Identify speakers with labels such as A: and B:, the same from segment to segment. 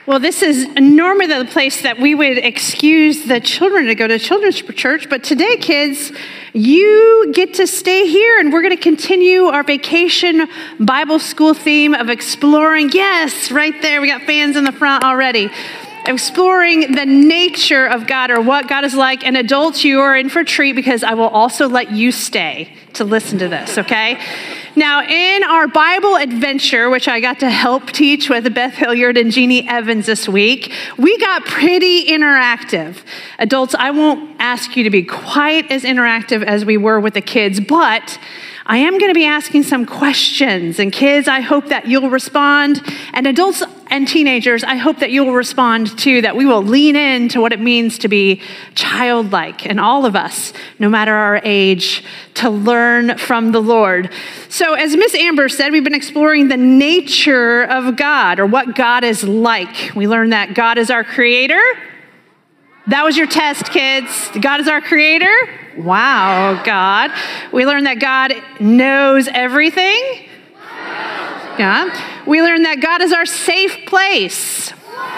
A: Well, this is normally the place that we would excuse the children to go to children's church, but today, kids, you get to stay here, and we're going to continue our vacation Bible school theme of exploring. Yes, right there, we got fans in the front already. Exploring the nature of God, or what God is like. And adults, you are in for a treat because I will also let you stay to listen to this, okay? Now, in our Bible adventure, which I got to help teach with Beth Hilliard and Jeannie Evans this week, we got pretty interactive. Adults, I won't ask you to be quite as interactive as we were with the kids, but I am going to be asking some questions. And kids, I hope that you'll respond. And adults and teenagers, I hope that you'll respond too, that we will lean into what it means to be childlike, and all of us, no matter our age, to learn from the Lord. So as Miss Amber said, we've been exploring the nature of God, or what God is like. We learned that God is our creator. That was your test, kids. God is our creator. Wow, God. We learned that God knows everything. Yeah. We learned that God is our safe place.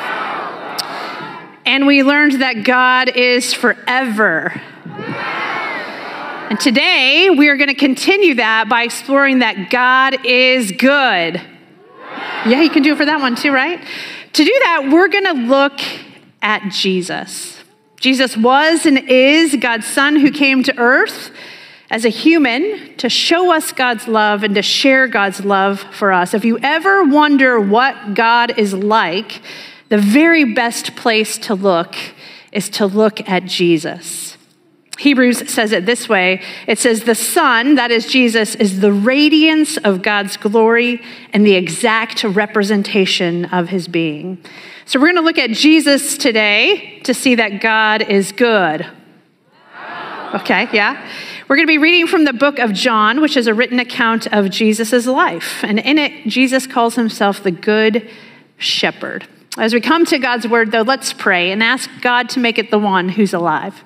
A: And we learned that God is forever. And today, we are going to continue that by exploring that God is good. Yeah, you can do it for that one too, right? To do that, we're going to look at Jesus. Jesus was and is God's Son who came to earth as a human to show us God's love and to share God's love for us. If you ever wonder what God is like, the very best place to look is to look at Jesus. Hebrews says it this way. It says, the Son, that is Jesus, is the radiance of God's glory and the exact representation of his being. So we're going to look at Jesus today to see that God is good. Okay, yeah. We're going to be reading from the book of John, which is a written account of Jesus' life. And in it, Jesus calls himself the Good Shepherd. As we come to God's word, though, let's pray and ask God to make it the one who's alive.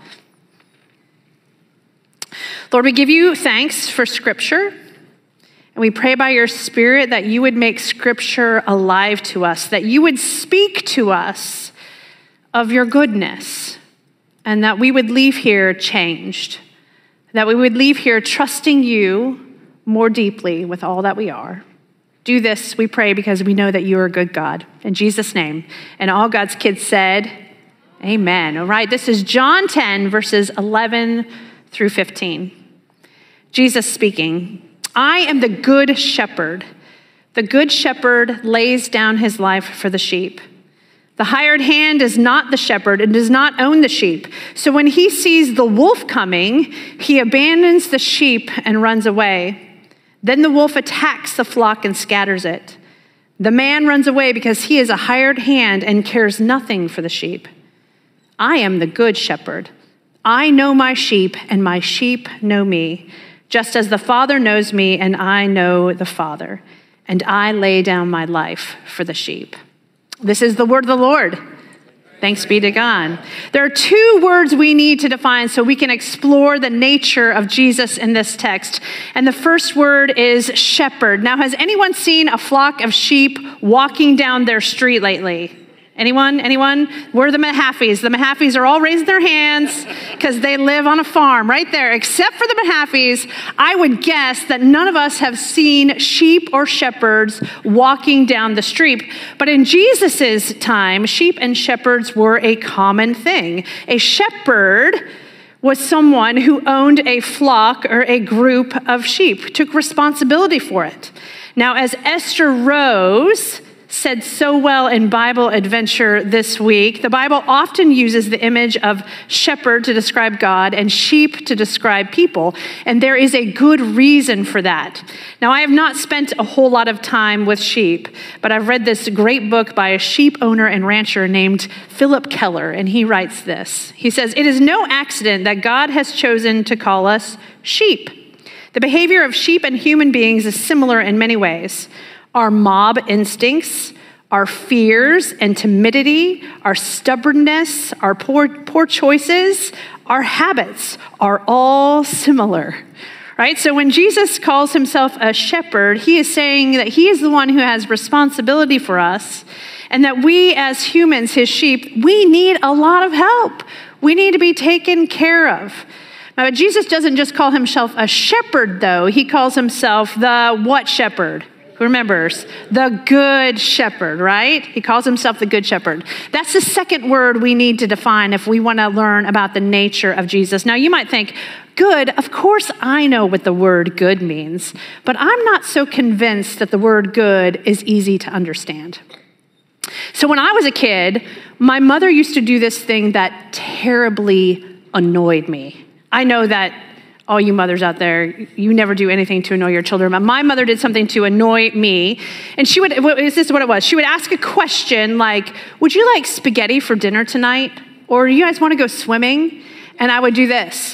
A: Lord, we give you thanks for Scripture. And we pray by your Spirit that you would make Scripture alive to us, that you would speak to us of your goodness, and that we would leave here changed, that we would leave here trusting you more deeply with all that we are. Do this, we pray, because we know that you are a good God. In Jesus' name. And all God's kids said, amen. All right, this is John 10, verses 11 through 15. Jesus speaking. I am the good shepherd. The good shepherd lays down his life for the sheep. The hired hand is not the shepherd and does not own the sheep. So when he sees the wolf coming, he abandons the sheep and runs away. Then the wolf attacks the flock and scatters it. The man runs away because he is a hired hand and cares nothing for the sheep. I am the good shepherd. I know my sheep, and my sheep know me, just as the Father knows me, and I know the Father, and I lay down my life for the sheep. This is the word of the Lord. Thanks be to God. There are two words we need to define so we can explore the nature of Jesus in this text. And the first word is shepherd. Now, has anyone seen a flock of sheep walking down their street lately? Anyone? We're the Mahaffeys. The Mahaffeys are all raising their hands because they live on a farm right there. Except for the Mahaffeys, I would guess that none of us have seen sheep or shepherds walking down the street. But in Jesus's time, sheep and shepherds were a common thing. A shepherd was someone who owned a flock or a group of sheep, took responsibility for it. Now, as Esther Rose said so well in Bible Adventure this week, the Bible often uses the image of shepherd to describe God and sheep to describe people, and there is a good reason for that. Now, I have not spent a whole lot of time with sheep, but I've read this great book by a sheep owner and rancher named Philip Keller, and he writes this. He says, "It is no accident that God has chosen to call us sheep. The behavior of sheep and human beings is similar in many ways. Our mob instincts, our fears and timidity, our stubbornness, our poor choices, our habits are all similar. right? So when Jesus calls himself a shepherd, he is saying that he is the one who has responsibility for us, and that we as humans, his sheep, we need a lot of help. We need to be taken care of. Now, Jesus doesn't just call himself a shepherd, though. He calls himself the what shepherd? Who remembers? The good shepherd, right? He calls himself the good shepherd. That's the second word we need to define if we want to learn about the nature of Jesus. Now, you might think, good, of course I know what the word good means, but I'm not so convinced that the word good is easy to understand. So when I was a kid, my mother used to do this thing that terribly annoyed me. I know that all you mothers out there, you never do anything to annoy your children, but my mother did something to annoy me, and this is what it was. She would ask a question like, would you like spaghetti for dinner tonight? Or do you guys want to go swimming? And I would do this.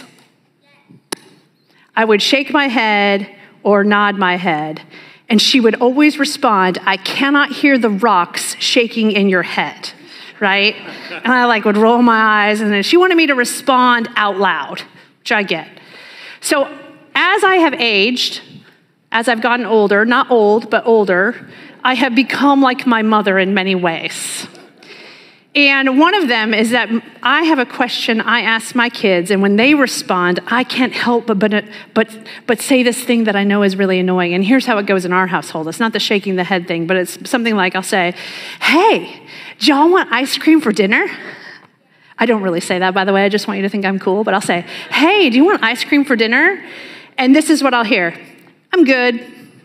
A: I would shake my head or nod my head, and she would always respond, I cannot hear the rocks shaking in your head, right? And I would roll my eyes, and then she wanted me to respond out loud, which I get. So as I have aged, as I've gotten older, not old, but older, I have become like my mother in many ways. And one of them is that I have a question I ask my kids, and when they respond, I can't help but say this thing that I know is really annoying. And here's how it goes in our household. It's not the shaking the head thing, but it's something like I'll say, hey, do y'all want ice cream for dinner? I don't really say that, by the way. I just want you to think I'm cool, but I'll say, hey, do you want ice cream for dinner? And this is what I'll hear. I'm good.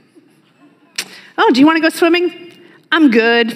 A: Oh, do you want to go swimming? I'm good.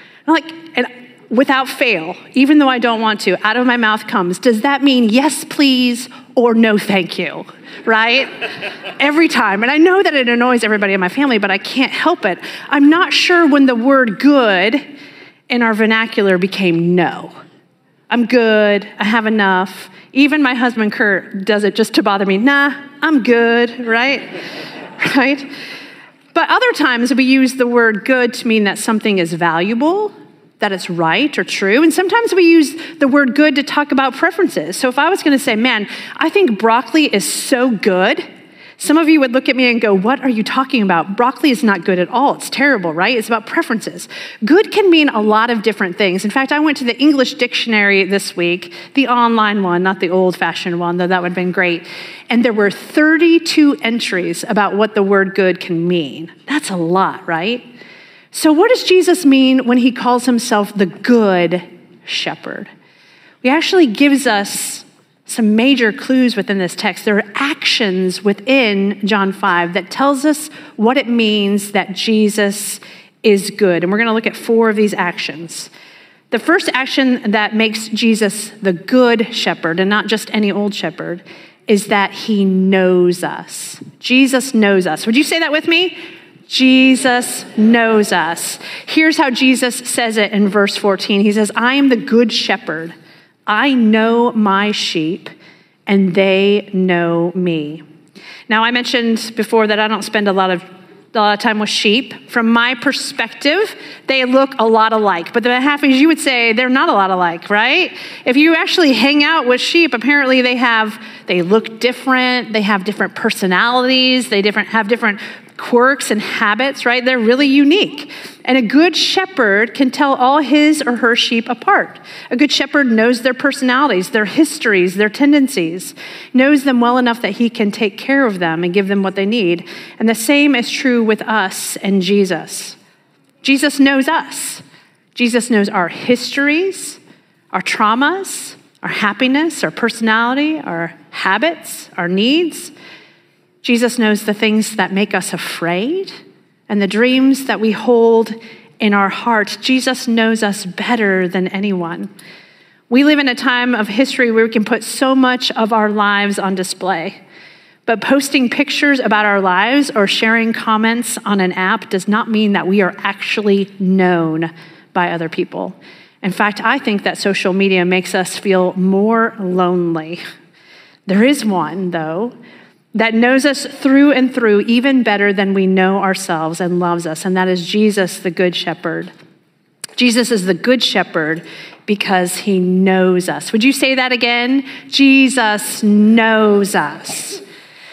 A: And without fail, even though I don't want to, out of my mouth comes, does that mean yes, please, or no, thank you, right? Every time. And I know that it annoys everybody in my family, but I can't help it. I'm not sure when the word good in our vernacular became no. I'm good, I have enough. Even my husband, Kurt, does it just to bother me. Nah, I'm good, right? Right? But other times we use the word good to mean that something is valuable, that it's right or true. And sometimes we use the word good to talk about preferences. So if I was going to say, man, I think broccoli is so good, some of you would look at me and go, what are you talking about? Broccoli is not good at all. It's terrible, right? It's about preferences. Good can mean a lot of different things. In fact, I went to the English dictionary this week, the online one, not the old-fashioned one, though that would have been great. And there were 32 entries about what the word good can mean. That's a lot, right? So what does Jesus mean when he calls himself the good shepherd? He actually gives us some major clues within this text. There are actions within John 5 that tells us what it means that Jesus is good. And we're going to look at 4 of these actions. The first action that makes Jesus the good shepherd, and not just any old shepherd, is that he knows us. Jesus knows us. Would you say that with me? Jesus knows us. Here's how Jesus says it in verse 14. He says, I am the good shepherd. I know my sheep, and they know me. Now, I mentioned before that I don't spend a lot of time with sheep. From my perspective, they look a lot alike. But the half is you would say they're not a lot alike, right? If you actually hang out with sheep, apparently they look different. They have different personalities. They have different quirks and habits, right? They're really unique. And a good shepherd can tell all his or her sheep apart. A good shepherd knows their personalities, their histories, their tendencies, knows them well enough that he can take care of them and give them what they need. And the same is true with us and Jesus. Jesus knows us. Jesus knows our histories, our traumas, our happiness, our personality, our habits, our needs. Jesus knows the things that make us afraid and the dreams that we hold in our heart. Jesus knows us better than anyone. We live in a time of history where we can put so much of our lives on display. But posting pictures about our lives or sharing comments on an app does not mean that we are actually known by other people. In fact, I think that social media makes us feel more lonely. There is one, though, that knows us through and through even better than we know ourselves and loves us, and that is Jesus, the Good Shepherd. Jesus is the Good Shepherd because he knows us. Would you say that again? Jesus knows us.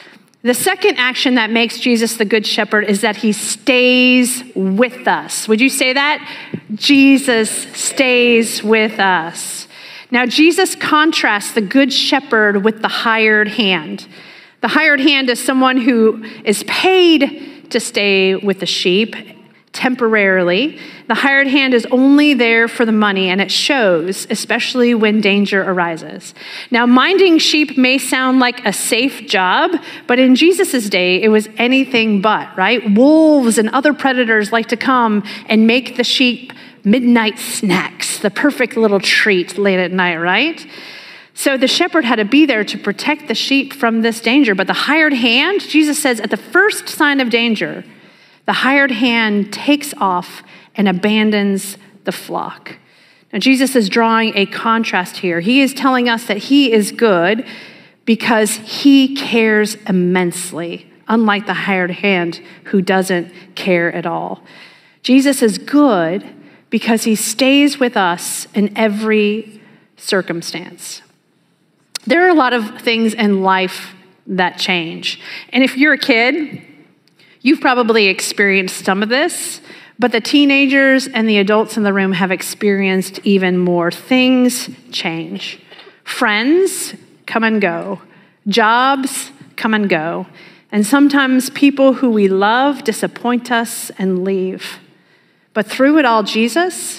A: The second action that makes Jesus the Good Shepherd is that he stays with us. Would you say that? Jesus stays with us. Now, Jesus contrasts the Good Shepherd with the hired hand. The hired hand is someone who is paid to stay with the sheep temporarily. The hired hand is only there for the money, and it shows, especially when danger arises. Now, minding sheep may sound like a safe job, but in Jesus' day, it was anything but, right? Wolves and other predators like to come and make the sheep midnight snacks, the perfect little treat late at night, right? So the shepherd had to be there to protect the sheep from this danger. But the hired hand, Jesus says, at the first sign of danger, the hired hand takes off and abandons the flock. Now, Jesus is drawing a contrast here. He is telling us that he is good because he cares immensely, unlike the hired hand who doesn't care at all. Jesus is good because he stays with us in every circumstance. There are a lot of things in life that change. And if you're a kid, you've probably experienced some of this, but the teenagers and the adults in the room have experienced even more. Things change. Friends come and go. Jobs come and go. And sometimes people who we love disappoint us and leave. But through it all, Jesus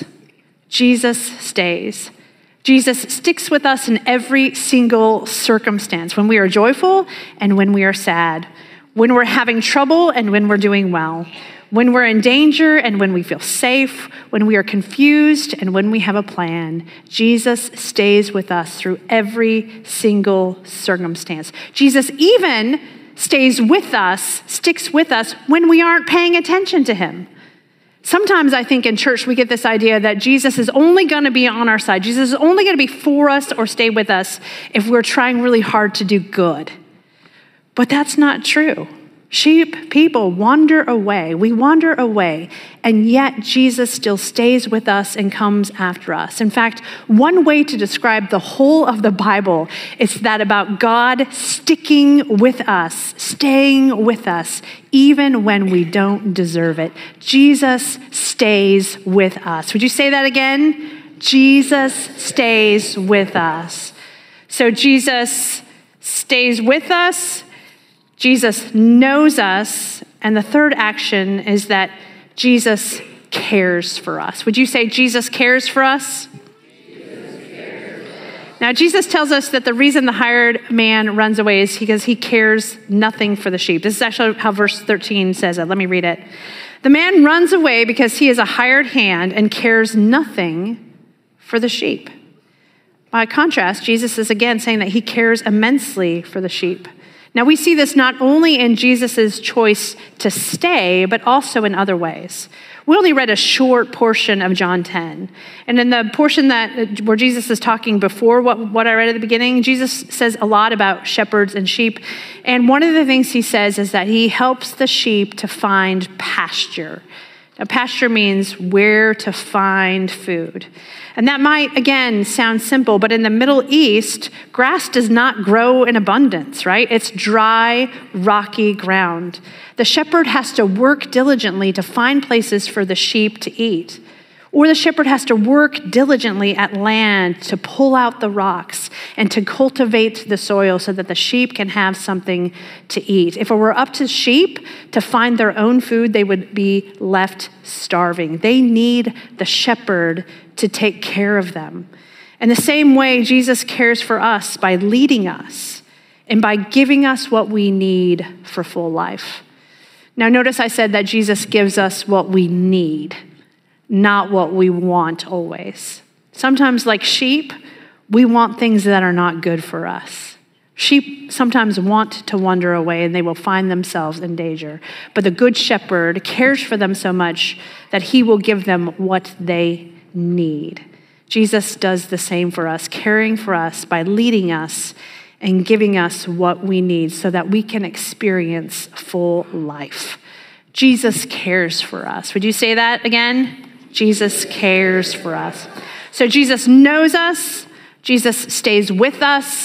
A: stays. Jesus sticks with us in every single circumstance, when we are joyful and when we are sad, when we're having trouble and when we're doing well, when we're in danger and when we feel safe, when we are confused and when we have a plan. Jesus stays with us through every single circumstance. Jesus even stays with us, sticks with us when we aren't paying attention to him. Sometimes I think in church we get this idea that Jesus is only going to be on our side. Jesus is only going to be for us or stay with us if we're trying really hard to do good. But that's not true. People wander away. We wander away, and yet Jesus still stays with us and comes after us. In fact, one way to describe the whole of the Bible is that about God sticking with us, staying with us, even when we don't deserve it. Jesus stays with us. Would you say that again? Jesus stays with us. So Jesus stays with us. Jesus knows us, and the third action is that Jesus cares for us. Would you say Jesus cares for us? Now, Jesus tells us that the reason the hired man runs away is because he cares nothing for the sheep. This is actually how verse 13 says it. Let me read it. The man runs away because he is a hired hand and cares nothing for the sheep. By contrast, Jesus is again saying that he cares immensely for the sheep. Now, we see this not only in Jesus' choice to stay, but also in other ways. We only read a short portion of John 10. And in the portion where Jesus is talking before what I read at the beginning, Jesus says a lot about shepherds and sheep. And one of the things he says is that he helps the sheep to find pasture. Now, pasture means where to find food. And that might, again, sound simple, but in the Middle East, grass does not grow in abundance, right? It's dry, rocky ground. The shepherd has to work diligently to find places for the sheep to eat. Or the shepherd has to work diligently at land to pull out the rocks and to cultivate the soil so that the sheep can have something to eat. If it were up to sheep to find their own food, they would be left starving. They need the shepherd to take care of them. In the same way, Jesus cares for us by leading us and by giving us what we need for full life. Now, notice I said that Jesus gives us what we need, not what we want always. Sometimes, like sheep, we want things that are not good for us. Sheep sometimes want to wander away and they will find themselves in danger. But the Good Shepherd cares for them so much that he will give them what they need. Jesus does the same for us, caring for us by leading us and giving us what we need so that we can experience full life. Jesus cares for us. Would you say that again? Jesus cares for us. So Jesus knows us. Jesus stays with us.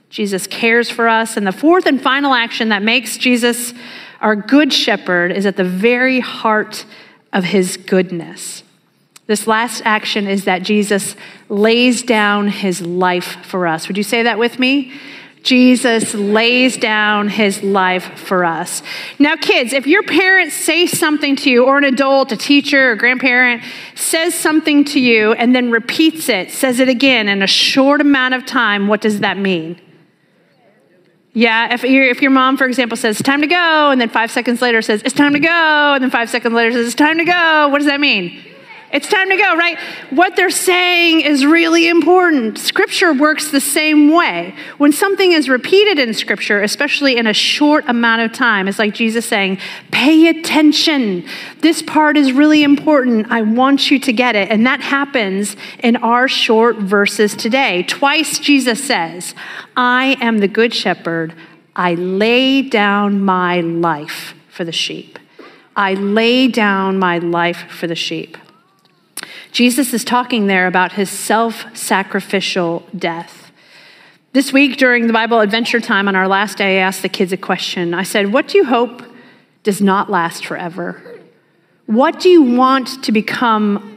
A: Jesus cares for us. And the fourth and final action that makes Jesus our good shepherd is at the very heart of his goodness. This last action is that Jesus lays down his life for us. Would you say that with me? Jesus lays down his life for us. Now, kids, if your parents say something to you, or an adult, a teacher, or grandparent says something to you and then repeats it, says it again in a short amount of time, what does that mean? Yeah, if your mom, for example, says, it's time to go, and then 5 seconds later says, it's time to go, and then 5 seconds later says, it's time to go, what does that mean? It's time to go, right? What they're saying is really important. Scripture works the same way. When something is repeated in Scripture, especially in a short amount of time, it's like Jesus saying, pay attention. This part is really important. I want you to get it. And that happens in our short verses today. Twice Jesus says, I am the good shepherd. I lay down my life for the sheep. I lay down my life for the sheep. Jesus is talking there about his self-sacrificial death. This week during the Bible Adventure Time on our last day, I asked the kids a question. I said, what do you hope does not last forever? What do you want to become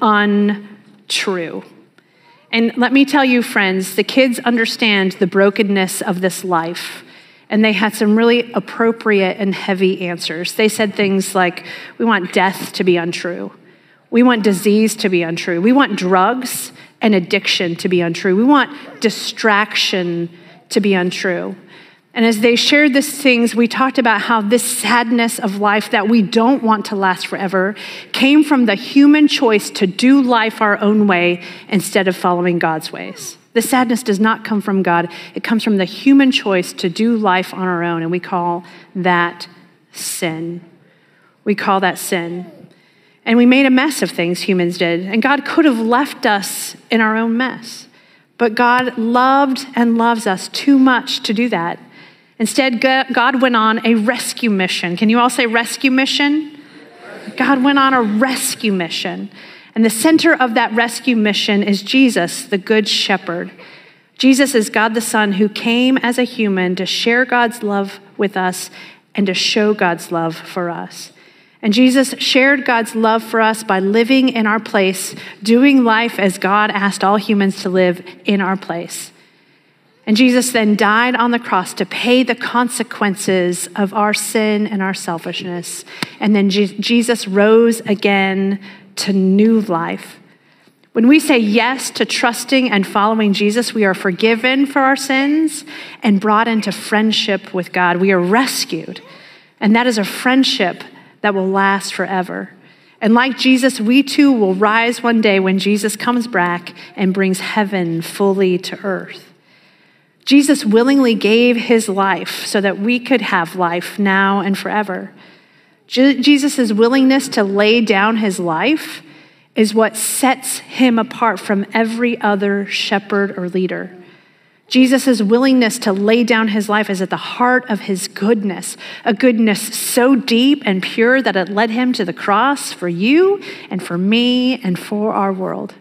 A: untrue? And let me tell you, friends, the kids understand the brokenness of this life. And they had some really appropriate and heavy answers. They said things like, we want death to be untrue. We want disease to be untrue. We want drugs and addiction to be untrue. We want distraction to be untrue. And as they shared these things, we talked about how this sadness of life that we don't want to last forever came from the human choice to do life our own way instead of following God's ways. The sadness does not come from God. It comes from the human choice to do life on our own, and we call that sin. We call that sin. And we made a mess of things, humans did. And God could have left us in our own mess. But God loved and loves us too much to do that. Instead, God went on a rescue mission. Can you all say rescue mission? God went on a rescue mission. And the center of that rescue mission is Jesus, the Good Shepherd. Jesus is God the Son who came as a human to share God's love with us and to show God's love for us. And Jesus shared God's love for us by living in our place, doing life as God asked all humans to live in our place. And Jesus then died on the cross to pay the consequences of our sin and our selfishness. And then Jesus rose again to new life. When we say yes to trusting and following Jesus, we are forgiven for our sins and brought into friendship with God. We are rescued. And that is a friendship that will last forever. And like Jesus, we too will rise one day when Jesus comes back and brings heaven fully to earth. Jesus willingly gave his life so that we could have life now and forever. Jesus' willingness to lay down his life is what sets him apart from every other shepherd or leader. Jesus' willingness to lay down his life is at the heart of his goodness, a goodness so deep and pure that it led him to the cross for you and for me and for our world.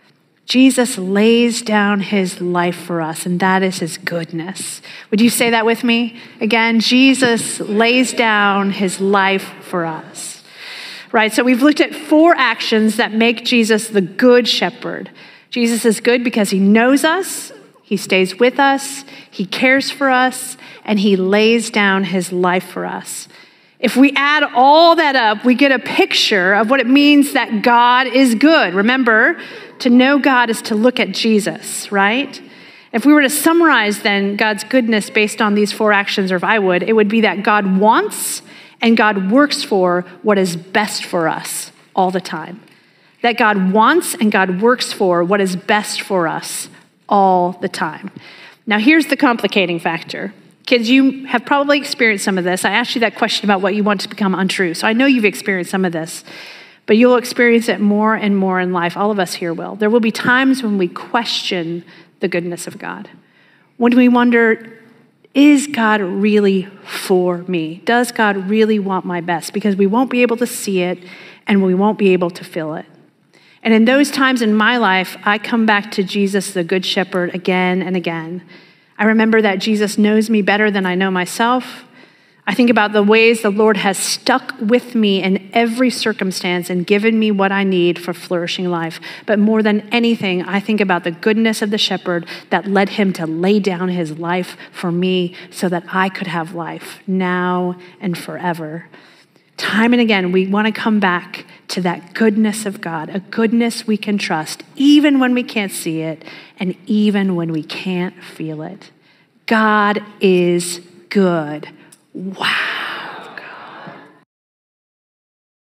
A: Jesus lays down his life for us, and that is his goodness. Would you say that with me? Again, Jesus lays down his life for us. Right, so we've looked at 4 actions that make Jesus the good shepherd. Jesus is good because he knows us, he stays with us, he cares for us, and he lays down his life for us. If we add all that up, we get a picture of what it means that God is good. Remember, to know God is to look at Jesus, right? If we were to summarize then God's goodness based on these 4 actions, or if I would, it would be that God wants and God works for what is best for us all the time. That God wants and God works for what is best for us all the time. Now, here's the complicating factor. Kids, you have probably experienced some of this. I asked you that question about what you want to become untrue. So I know you've experienced some of this, but you'll experience it more and more in life. All of us here will. There will be times when we question the goodness of God. When we wonder, is God really for me? Does God really want my best? Because we won't be able to see it and we won't be able to feel it. And in those times in my life, I come back to Jesus, the Good Shepherd, again and again. I remember that Jesus knows me better than I know myself. I think about the ways the Lord has stuck with me in every circumstance and given me what I need for flourishing life. But more than anything, I think about the goodness of the shepherd that led him to lay down his life for me so that I could have life now and forever. Time and again, we want to come back to that goodness of God, a goodness we can trust, even when we can't see it and even when we can't feel it. God is good. Wow.